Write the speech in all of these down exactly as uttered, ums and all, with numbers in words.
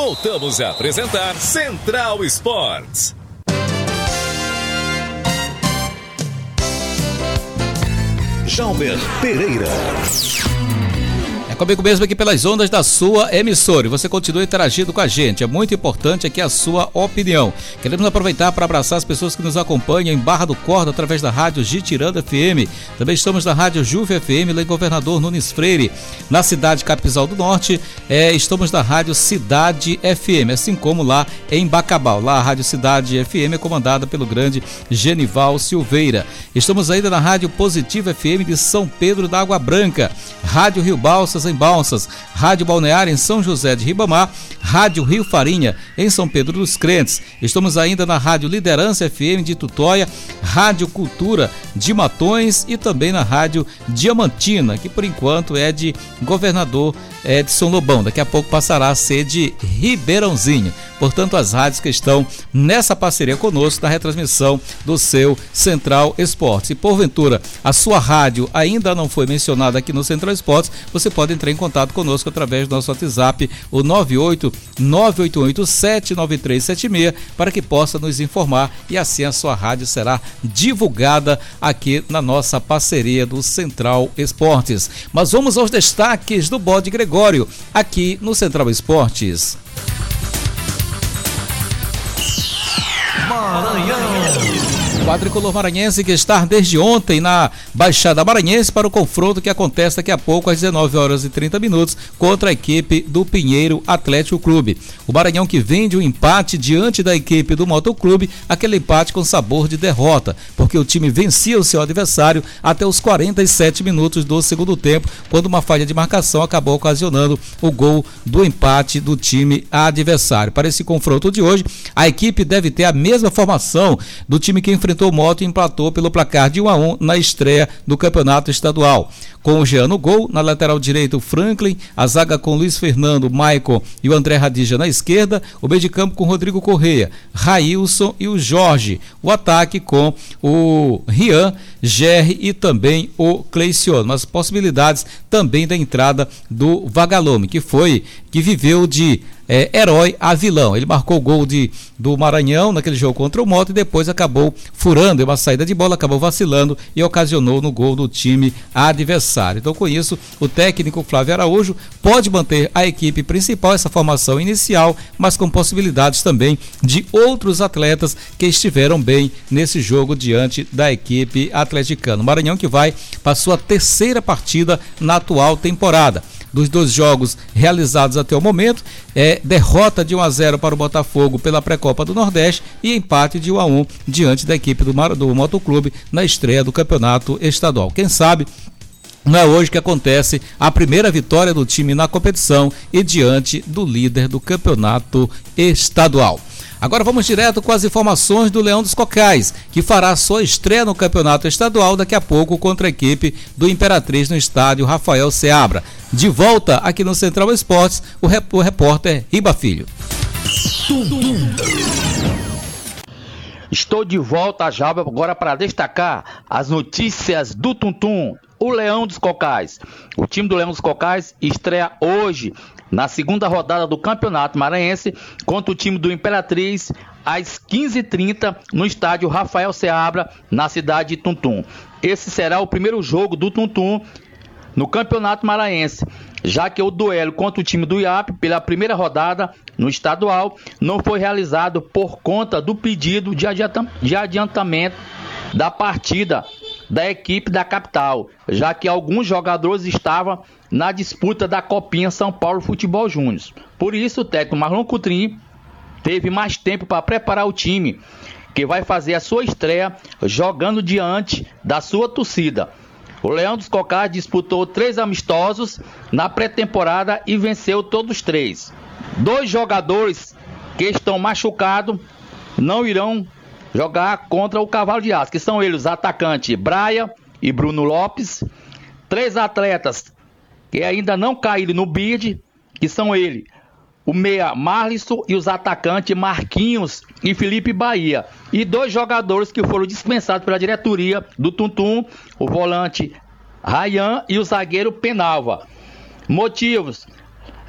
voltamos a apresentar Central Esportes. Jalber Pereira. É comigo mesmo aqui pelas ondas da sua emissora. E você continua interagindo com a gente. É muito importante aqui a sua opinião. Queremos aproveitar para abraçar as pessoas que nos acompanham em Barra do Corda através da rádio Jitiranda F M. Também estamos na rádio Juve F M, lá em Governador Nunes Freire. Na cidade Capizal do Norte, é, estamos na rádio Cidade F M, assim como lá em Bacabal. Lá a rádio Cidade F M é comandada pelo grande Genival Silveira. Estamos ainda na rádio Positivo F M de São Pedro da Água Branca. Rádio Rio Balsas em Balsas, Rádio Balneário em São José de Ribamar, Rádio Rio Farinha em São Pedro dos Crentes. Estamos ainda na Rádio Liderança F M de Tutóia, Rádio Cultura de Matões e também na Rádio Diamantina, que por enquanto é de Governador Edson Lobão. Daqui a pouco passará a ser de Ribeirãozinho. Portanto, as rádios que estão nessa parceria conosco na retransmissão do seu Central Esportes. E porventura a sua rádio ainda não foi mencionada aqui no Central Esportes, você pode entrar em contato conosco através do nosso WhatsApp, o nove oito nove oito oito sete nove três sete seis, para que possa nos informar e assim a sua rádio será divulgada aqui na nossa parceria do Central Esportes. Mas vamos aos destaques do Bode Gregório, aqui no Central Esportes. Maranhão. O quadricolor maranhense que está desde ontem na Baixada Maranhense para o confronto que acontece daqui a pouco às dezenove horas e trinta minutos contra a equipe do Pinheiro Atlético Clube. O Maranhão que vem de um empate diante da equipe do Motoclube, aquele empate com sabor de derrota, porque o time vencia o seu adversário até os quarenta e sete minutos do segundo tempo, quando uma falha de marcação acabou ocasionando o gol do empate do time adversário. Para esse confronto de hoje, a equipe deve ter a mesma formação do time que enfrentou o Moto e empatou pelo placar de um a um na estreia do campeonato estadual. Com o Jean no gol, na lateral direita o Franklin, a zaga com Luiz Fernando, Maicon e o André Radija na esquerda, o meio de campo com Rodrigo Correia, Railson e o Jorge, o ataque com o Rian, Gerry e também o Cleiciano. Mas possibilidades também da entrada do Vagalume, que foi, que viveu de É, herói a vilão. Ele marcou o gol de, do Maranhão naquele jogo contra o Moto e depois acabou furando uma saída de bola, acabou vacilando e ocasionou no gol do time adversário. Então, com isso, o técnico Flávio Araújo pode manter a equipe principal, essa formação inicial, mas com possibilidades também de outros atletas que estiveram bem nesse jogo diante da equipe atleticana. O Maranhão que vai para a sua terceira partida na atual temporada. Dos dois jogos realizados até o momento, é derrota de um a zero para o Botafogo pela Pré-Copa do Nordeste e empate de um a um diante da equipe do, Mar... do Motoclube na estreia do campeonato estadual. Quem sabe não é hoje que acontece a primeira vitória do time na competição e diante do líder do campeonato estadual. Agora vamos direto com as informações do Leão dos Cocais, que fará sua estreia no campeonato estadual daqui a pouco contra a equipe do Imperatriz no estádio Rafael Seabra. De volta aqui no Central Esportes, o, rep- o repórter Riba Filho. Estou de volta a Jalba agora para destacar as notícias do Tum-Tum, o Leão dos Cocais. O time do Leão dos Cocais estreia hoje na segunda rodada do Campeonato Maranhense contra o time do Imperatriz às quinze e trinta no estádio Rafael Seabra, na cidade de Tum-Tum. Esse será o primeiro jogo do Tum-Tum no Campeonato Maranhense, já que o duelo contra o time do I A P pela primeira rodada no estadual não foi realizado por conta do pedido de adiantamento da partida da equipe da capital, já que alguns jogadores estavam na disputa da Copinha São Paulo Futebol Júnior. Por isso, o técnico Marlon Coutrinho teve mais tempo para preparar o time, que vai fazer a sua estreia jogando diante da sua torcida. O Leão dos Cocais disputou três amistosos na pré-temporada e venceu todos os três. Dois jogadores que estão machucados não irão jogar contra o Cavalo de Aço, que são eles, os atacantes Braia e Bruno Lopes. Três atletas que ainda não caíram no bid, que são ele, o meia Marlisson e os atacantes Marquinhos e Felipe Bahia. E dois jogadores que foram dispensados pela diretoria do Tum-Tum, o volante Rayan e o zagueiro Penalva. Motivos: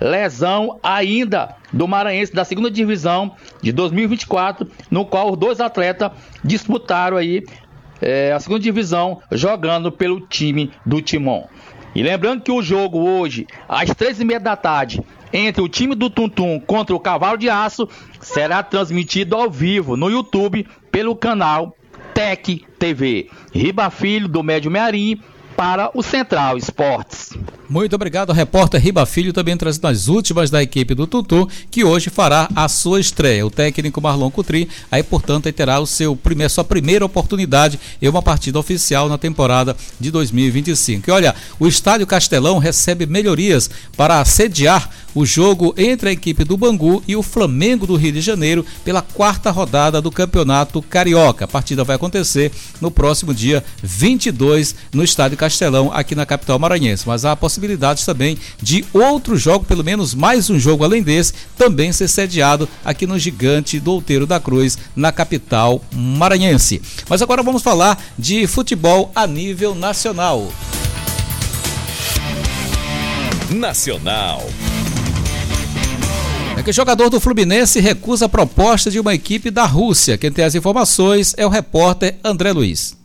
lesão ainda do Maranhense da segunda divisão de dois mil e vinte e quatro, no qual os dois atletas disputaram aí é, a segunda divisão jogando pelo time do Timon. E lembrando que o jogo hoje, às três e meia da tarde, entre o time do Tuntum contra o Cavalo de Aço, será transmitido ao vivo no YouTube pelo canal Tec T V. Riba Filho, do Médio Mearim, para o Central Esportes. Muito obrigado, repórter Riba Filho, também trazendo as últimas da equipe do Tutu, que hoje fará a sua estreia. O técnico Marlon Coutrin, aí portanto aí terá o seu primeiro, sua primeira oportunidade em uma partida oficial na temporada de dois mil e vinte e cinco. E olha, o Estádio Castelão recebe melhorias para sediar o jogo entre a equipe do Bangu e o Flamengo do Rio de Janeiro pela quarta rodada do Campeonato Carioca. A partida vai acontecer no próximo dia vinte e dois no Estádio Castelão, aqui na capital maranhense, mas há possibilidades também de outro jogo, pelo menos mais um jogo além desse, também ser sediado aqui no Gigante do Outeiro da Cruz, na capital maranhense. Mas agora vamos falar de futebol a nível nacional. Nacional. É que o jogador do Fluminense recusa a proposta de uma equipe da Rússia. Quem tem as informações é o repórter André Luiz.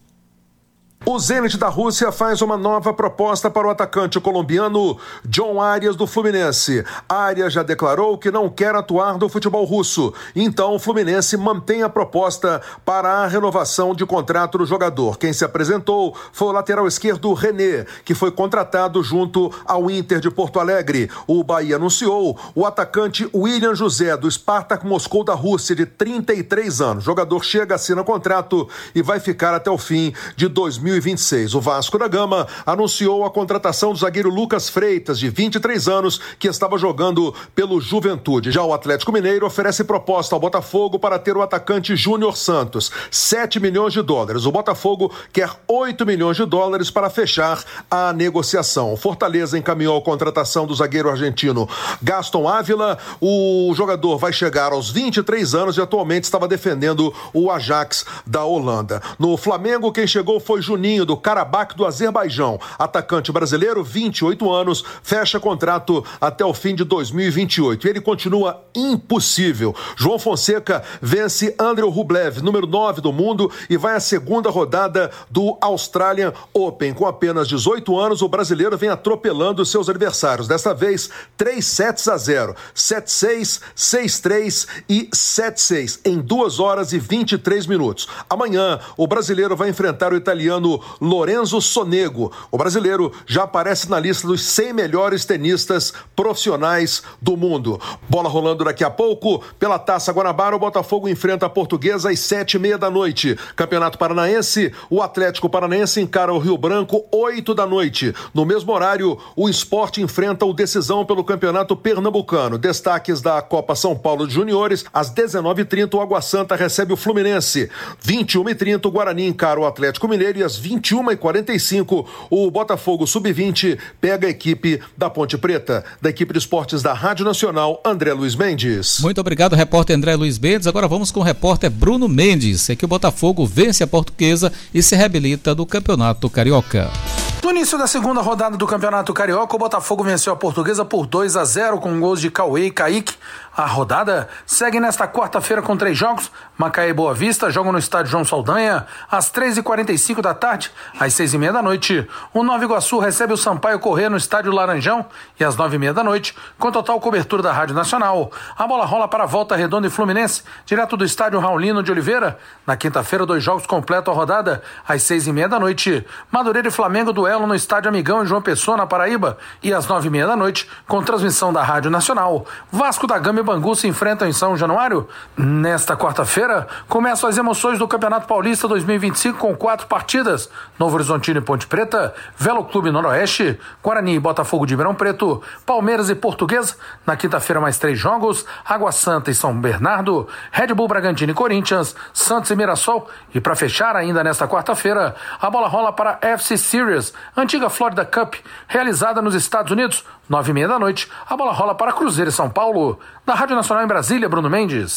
O Zenit da Rússia faz uma nova proposta para o atacante colombiano John Arias do Fluminense. Arias já declarou que não quer atuar no futebol russo. Então o Fluminense mantém a proposta para a renovação de contrato do jogador. Quem se apresentou foi o lateral esquerdo René, que foi contratado junto ao Inter de Porto Alegre. O Bahia anunciou o atacante William José do Spartak Moscou da Rússia, de trinta e três anos. O jogador chega, assina contrato e vai ficar até o fim de dois mil e vinte e seis. O Vasco da Gama anunciou a contratação do zagueiro Lucas Freitas, de vinte e três anos, que estava jogando pelo Juventude. Já o Atlético Mineiro oferece proposta ao Botafogo para ter o atacante Júnior Santos, sete milhões de dólares. O Botafogo quer oito milhões de dólares para fechar a negociação. O Fortaleza encaminhou a contratação do zagueiro argentino Gaston Ávila. O jogador vai chegar aos vinte e três anos e atualmente estava defendendo o Ajax da Holanda. No Flamengo, quem chegou foi Juninho do Karabakh do Azerbaijão. Atacante brasileiro, vinte e oito anos, fecha contrato até o fim de dois mil e vinte e oito. Ele continua impossível. João Fonseca vence Andrew Rublev, número nove do mundo, e vai à segunda rodada do Australian Open. Com apenas dezoito anos, o brasileiro vem atropelando seus adversários. Desta vez, três sets a zero. sete seis, seis três e sete seis em duas horas e vinte e três minutos. Amanhã, o brasileiro vai enfrentar o italiano Lorenzo Sonego. O brasileiro já aparece na lista dos cem melhores tenistas profissionais do mundo. Bola rolando daqui a pouco. Pela Taça Guanabara, o Botafogo enfrenta a Portuguesa às sete e meia da noite. Campeonato Paranaense, o Atlético Paranaense encara o Rio Branco, oito da noite. No mesmo horário, o Sport enfrenta o Decisão pelo Campeonato Pernambucano. Destaques da Copa São Paulo de Juniores, às dezenove e trinta, o Água Santa recebe o Fluminense. vinte e uma e trinta, o Guarani encara o Atlético Mineiro e às vinte e uma e quarenta e cinco, o Botafogo sub vinte pega a equipe da Ponte Preta. Da equipe de esportes da Rádio Nacional, André Luiz Mendes. Muito obrigado, repórter André Luiz Mendes. Agora vamos com o repórter Bruno Mendes. É que o Botafogo vence a Portuguesa e se reabilita do Campeonato Carioca. No início da segunda rodada do Campeonato Carioca, o Botafogo venceu a Portuguesa por dois a zero com gols de Cauê e Kaique. A rodada segue nesta quarta-feira com três jogos. Macaé e Boa Vista jogam no estádio João Saldanha às três e quarenta e cinco da tarde. Às seis e meia da noite, o Nova Iguaçu recebe o Sampaio Corrêa no estádio Laranjão. E às nove e meia da noite, com total cobertura da Rádio Nacional, a bola rola para a Volta Redonda e Fluminense, direto do estádio Raulino de Oliveira. Na quinta-feira, dois jogos completam a rodada. Às seis e meia da noite, Madureira e Flamengo duelo no estádio Amigão em João Pessoa, na Paraíba. E às nove e meia da noite, com transmissão da Rádio Nacional, Vasco da Gama e Bangu se enfrentam em São Januário. Nesta quarta-feira, começam as emoções do Campeonato Paulista dois mil e vinte e cinco com quatro partidas. Novo Horizontino e Ponte Preta, Velo Clube Noroeste, Guarani e Botafogo de Ribeirão Preto, Palmeiras e Portuguesa. Na quinta-feira, mais três jogos, Água Santa e São Bernardo, Red Bull Bragantino e Corinthians, Santos e Mirassol. E para fechar, ainda nesta quarta-feira, a bola rola para a F C Series, antiga Florida Cup, realizada nos Estados Unidos. Nove e meia da noite, a bola rola para Cruzeiro e São Paulo. Da Rádio Nacional em Brasília, Bruno Mendes.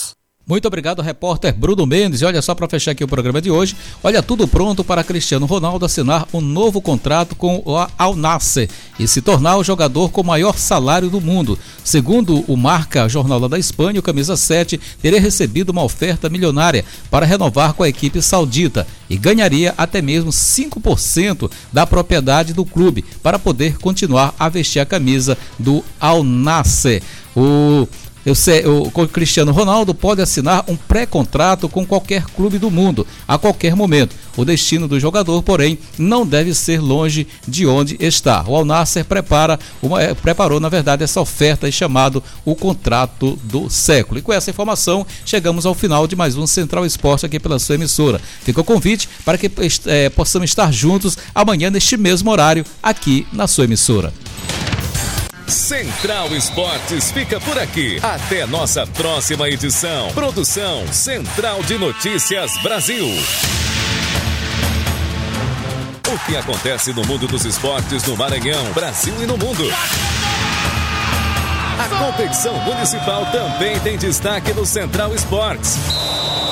Muito obrigado, repórter Bruno Mendes. E olha só, para fechar aqui o programa de hoje, olha, tudo pronto para Cristiano Ronaldo assinar um novo contrato com o Al Nassr e se tornar o jogador com o maior salário do mundo. Segundo o Marca, jornal lá da Espanha, o camisa sete teria recebido uma oferta milionária para renovar com a equipe saudita e ganharia até mesmo cinco por cento da propriedade do clube para poder continuar a vestir a camisa do Al Nassr. O Eu sei, o Cristiano Ronaldo pode assinar um pré-contrato com qualquer clube do mundo, a qualquer momento. O destino do jogador, porém, não deve ser longe de onde está. O Al Nassr prepara uma, é, preparou, na verdade, essa oferta chamado o contrato do século. E com essa informação, chegamos ao final de mais um Central Esporte aqui pela sua emissora. Fica o convite para que é, possamos estar juntos amanhã neste mesmo horário aqui na sua emissora. Central Esportes fica por aqui. Até nossa próxima edição. Produção Central de Notícias Brasil. O que acontece no mundo dos esportes no Maranhão, Brasil e no mundo. A competição municipal também tem destaque no Central Esportes.